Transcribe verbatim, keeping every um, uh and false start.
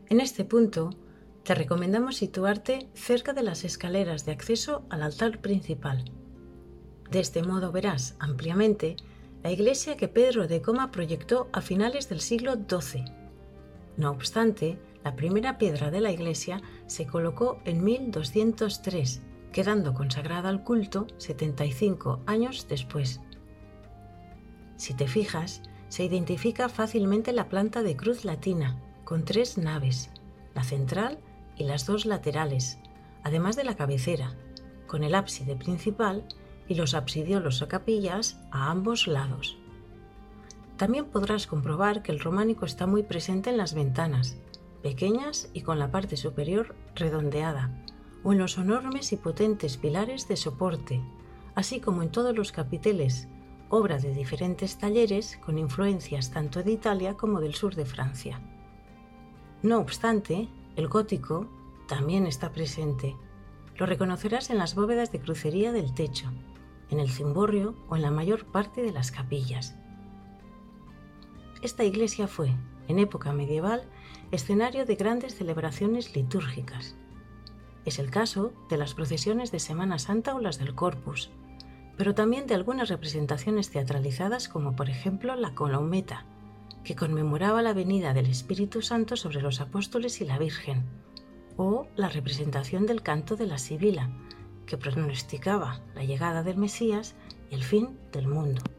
En este punto, te recomendamos situarte cerca de las escaleras de acceso al altar principal. De este modo verás ampliamente la iglesia que Pedro de Coma proyectó a finales del siglo doce. No obstante, la primera piedra de la iglesia se colocó en mil doscientos tres, quedando consagrada al culto setenta y cinco años después. Si te fijas, se identifica fácilmente la planta de cruz latina, con tres naves, la central y las dos laterales, además de la cabecera, con el ábside principal y los absidiolos o capillas a ambos lados. También podrás comprobar que el románico está muy presente en las ventanas, pequeñas y con la parte superior redondeada, o en los enormes y potentes pilares de soporte, así como en todos los capiteles, obra de diferentes talleres con influencias tanto de Italia como del sur de Francia. No obstante, el gótico también está presente. Lo reconocerás en las bóvedas de crucería del techo, en el cimborrio o en la mayor parte de las capillas. Esta iglesia fue, en época medieval, escenario de grandes celebraciones litúrgicas. Es el caso de las procesiones de Semana Santa o las del Corpus, pero también de algunas representaciones teatralizadas como por ejemplo la Colometa, que conmemoraba la venida del Espíritu Santo sobre los apóstoles y la Virgen, o la representación del canto de la Sibila, que pronosticaba la llegada del Mesías y el fin del mundo.